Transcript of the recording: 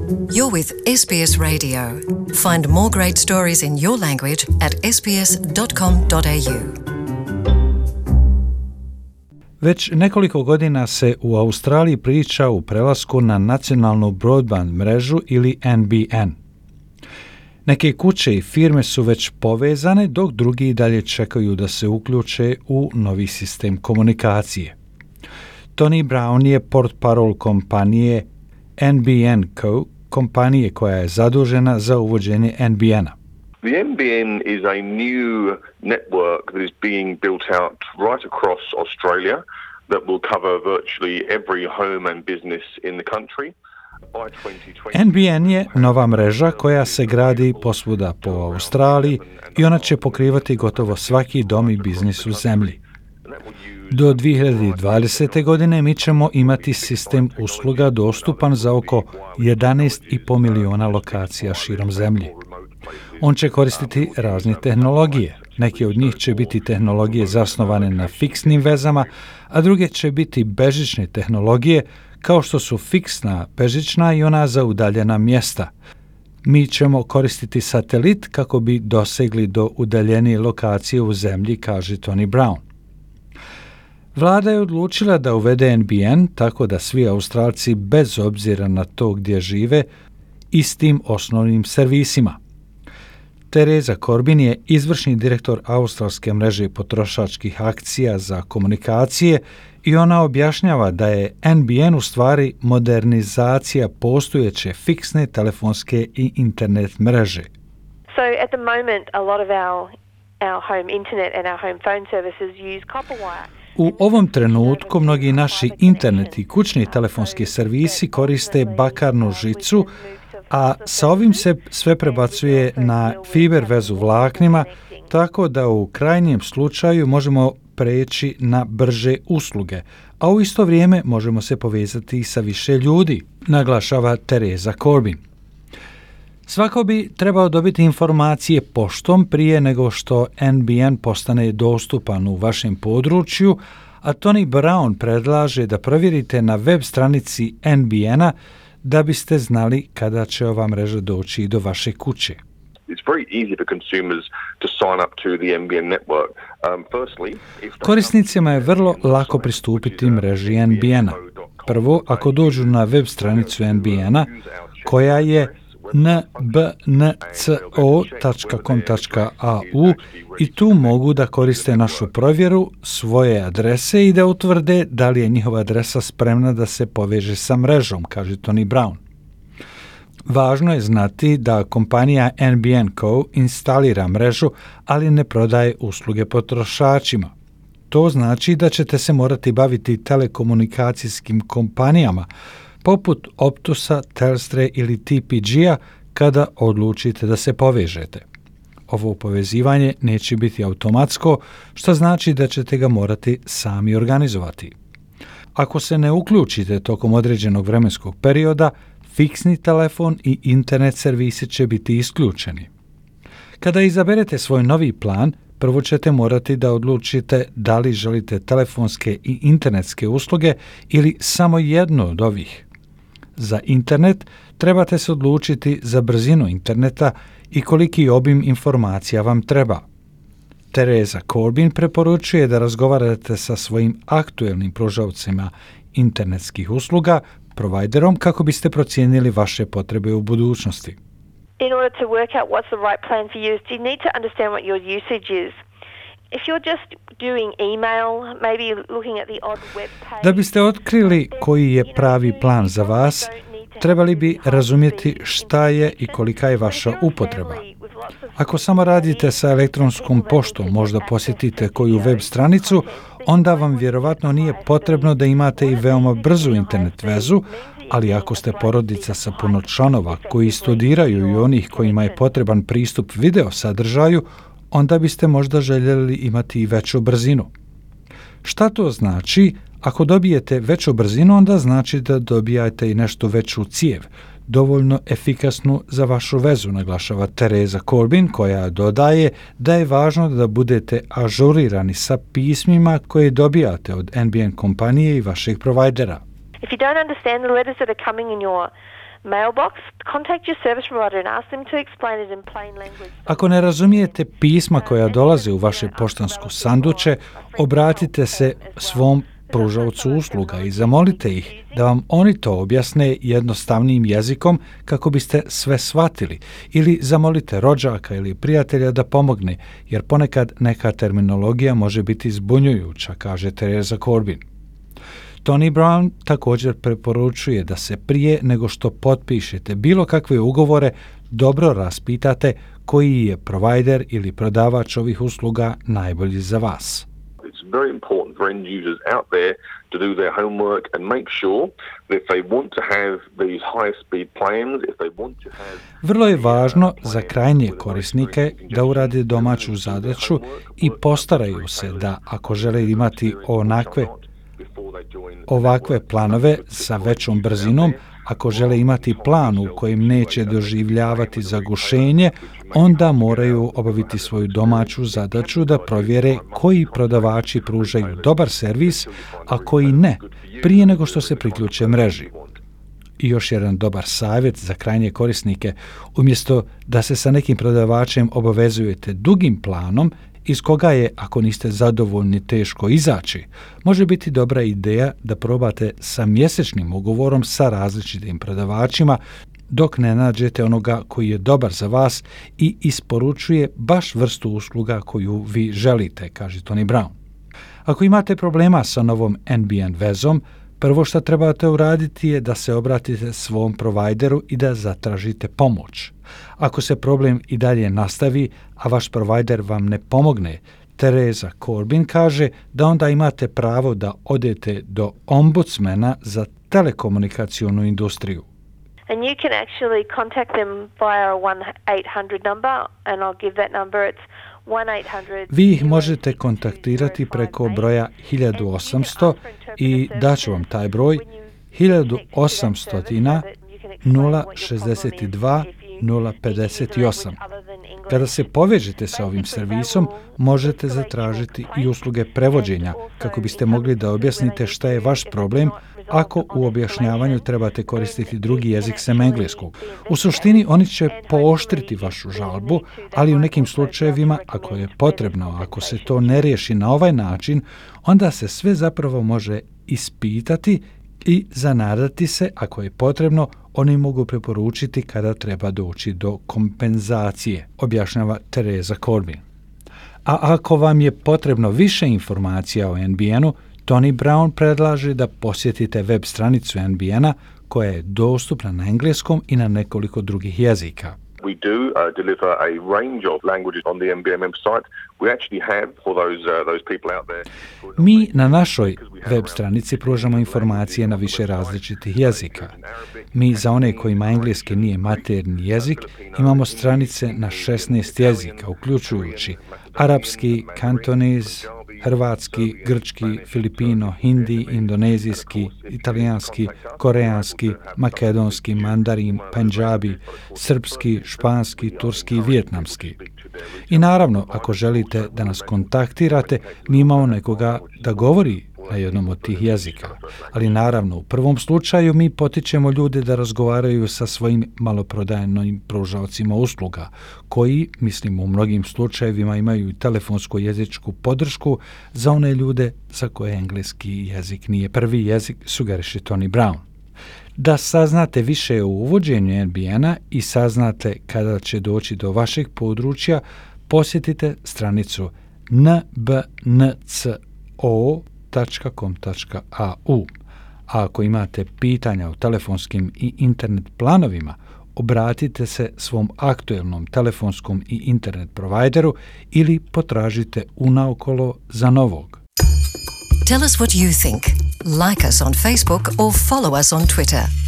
You're with SBS Radio. Find more great stories in your language at sbs.com.au. Već nekoliko godina se u Australiji priča o prelasku na nacionalnu broadband mrežu ili NBN. Neke kuće i firme su već povezane, dok drugi dalje čekaju da se uključe u novi sistem komunikacije. Tony Brown je portparol kompanije NBN Co., kompanije koja je zadužena za uvođenje NBN-a. The NBN is a new network that is being built out right across Australia that will cover virtually every home and business in the country. NBN je nova mreža koja se gradi posvuda po Australiji i ona će pokrivati gotovo svaki dom i biznis u zemlji. Do 2020. godine mi ćemo imati sistem usluga dostupan za oko 11,5 miliona lokacija širom zemlje. On će koristiti razne tehnologije. Neke od njih će biti tehnologije zasnovane na fiksnim vezama, a druge će biti bežične tehnologije kao što su fiksna, bežična i ona za udaljena mjesta. Mi ćemo koristiti satelit kako bi dosegli do udaljenije lokacije u zemlji, kaže Tony Brown. Vlada je odlučila da uvede NBN tako da svi Australci bez obzira na to gdje žive istim osnovnim servisima. Tereza Corbin je izvršni direktor australske mreže potrošačkih akcija za komunikacije i ona objašnjava da je NBN u stvari modernizacija postojeće fiksne telefonske i internet mreže. So at the moment a lot of our home internet and our home phone services use copper wire. U ovom trenutku mnogi naši internet i kućni telefonski servisi koriste bakarnu žicu, a sa ovim se sve prebacuje na fiber vezu vlaknima, tako da u krajnjem slučaju možemo preći na brže usluge, a u isto vrijeme možemo se povezati sa više ljudi, naglašava Tereza Corbin. Svako bi trebao dobiti informacije poštom prije nego što NBN postane dostupan u vašem području, a Tony Brown predlaže da provjerite na web stranici NBN-a da biste znali kada će ova mreža doći do vaše kuće. Korisnicima je vrlo lako pristupiti mreži NBN-a. Prvo, ako dođu na web stranicu NBN-a, koja je nbnco.com.au i tu mogu da koriste našu provjeru svoje adrese i da utvrde da li je njihova adresa spremna da se poveže sa mrežom, kaže Tony Brown. Važno je znati da kompanija NBN Co. instalira mrežu, ali ne prodaje usluge potrošačima. To znači da ćete se morati baviti telekomunikacijskim kompanijama, poput Optusa, Telstre ili TPG-a kada odlučite da se povežete. Ovo povezivanje neće biti automatsko, što znači da ćete ga morati sami organizovati. Ako se ne uključite tokom određenog vremenskog perioda, fiksni telefon i internet servisi će biti isključeni. Kada izaberete svoj novi plan, prvo ćete morati da odlučite da li želite telefonske i internetske usluge ili samo jednu od ovih. Za internet trebate se odlučiti za brzinu interneta i koliki obim informacija vam treba. Tereza Corbin preporučuje da razgovarate sa svojim aktuelnim pružaocima internetskih usluga, providerom, kako biste procijenili vaše potrebe u budućnosti. In order to work out what's the right plan for you, you need to understand what your usage is. If you're just doing email, maybe looking at the odd web page. Da biste otkrili koji je pravi plan za vas, trebali bi razumjeti šta je i kolika je vaša upotreba. Ako samo radite sa elektronskom poštom, možda posjetite koju web stranicu, onda vam vjerovatno nije potrebno da imate i veoma brzu internet vezu, ali ako ste porodica sa puno članova koji studiraju i onih kojima je potreban pristup video sadržaju, onda biste možda željeli imati i veću brzinu. Šta to znači? Ako dobijete veću brzinu, onda znači da dobijate i nešto veću cijev, dovoljno efikasnu za vašu vezu, naglašava Tereza Corbin, koja dodaje da je važno da budete ažurirani sa pismima koje dobijate od NBN kompanije i vašeg provajdera. If you don't understand the letters that are coming in your mailbox, contact your service provider and ask them to explain it in plain language. Ako ne razumijete pisma koja dolaze u vaše poštansko sanduče, obratite se svom pružaocu usluga i zamolite ih da vam oni to objasne jednostavnim jezikom kako biste sve shvatili, ili zamolite rođaka ili prijatelja da pomogne, jer ponekad neka terminologija može biti zbunjujuća, kaže Teresa Corbin. Tony Brown također preporučuje da se prije nego što potpišete bilo kakve ugovore dobro raspitate koji je provider ili prodavač ovih usluga najbolji za vas. It's very important for end users out there to do their homework and make sure that if they want to have these high-speed plans, if they want to have... Vrlo je važno za krajnje korisnike da urade domaću zadaću i postaraju se da, ako žele imati ovakve planove sa većom brzinom, ako žele imati plan u kojem neće doživljavati zagušenje, onda moraju obaviti svoju domaću zadaću da provjere koji prodavači pružaju dobar servis, a koji ne, prije nego što se priključe mreži. I još jedan dobar savjet za krajnje korisnike, umjesto da se sa nekim prodavačem obavezujete dugim planom, iz koga je, ako niste zadovoljni, teško izaći, može biti dobra ideja da probate sa mjesečnim ugovorom sa različitim prodavačima dok ne nađete onoga koji je dobar za vas i isporučuje baš vrstu usluga koju vi želite, kaže Tony Brown. Ako imate problema sa novom NBN vezom, prvo što trebate uraditi je da se obratite svom provideru i da zatražite pomoć. Ako se problem i dalje nastavi, a vaš provider vam ne pomogne, Teresa Corbin kaže da onda imate pravo da odete do ombudsmana za telekomunikacionu industriju. And you can actually contact them via a 1-800 number, and I'll give that number. It's 1-800. Vi ih možete kontaktirati preko broja 1800 i daću vam taj broj 1800 062 058. Kada se povežete sa ovim servisom, možete zatražiti i usluge prevođenja kako biste mogli da objasnite šta je vaš problem ako u objašnjavanju trebate koristiti drugi jezik sem engleskog. U suštini oni će pooštriti vašu žalbu, ali u nekim slučajevima, ako je potrebno, ako se to ne riješi na ovaj način, onda se sve zapravo može ispitati i zanadati se, ako je potrebno, oni mogu preporučiti kada treba doći do kompenzacije, objašnjava Teresa Corbin. A ako vam je potrebno više informacija o NBN-u, Tony Brown predlaže da posjetite web stranicu NBN-a koja je dostupna na engleskom i na nekoliko drugih jezika. We do deliver a range of languages on the NBN website. We actually have for those people out there. Mi na našoj web stranici pružamo informacije na više različitih jezika. Mi za one kojima engleski nije maternji jezik imamo stranice na 16 jezika, uključujući arapski, kantonez, hrvatski, grčki, filipino, hindi, indonezijski, italijanski, koreanski, makedonski, mandarin, pendžabi, srpski, španski, turski i vijetnamski. I naravno, ako želite da nas kontaktirate, mi imamo nekoga da govori na jednom od tih jezika. Ali naravno, u prvom slučaju mi potičemo ljude da razgovaraju sa svojim maloprodajnim pružaocima usluga, koji, mislim, u mnogim slučajevima imaju i telefonsku jezičku podršku za one ljude za koje engleski jezik nije prvi jezik, sugeriše Tony Brown. Da saznate više o uvođenju NBN-a i saznate kada će doći do vašeg područja, posjetite stranicu nbnco.com.au. A ako imate pitanja o telefonskim i internet planovima, obratite se svom aktuelnom telefonskom i internet provideru ili potražite unaokolo za novog. Tell us what you think. Like us on Facebook or follow us on Twitter.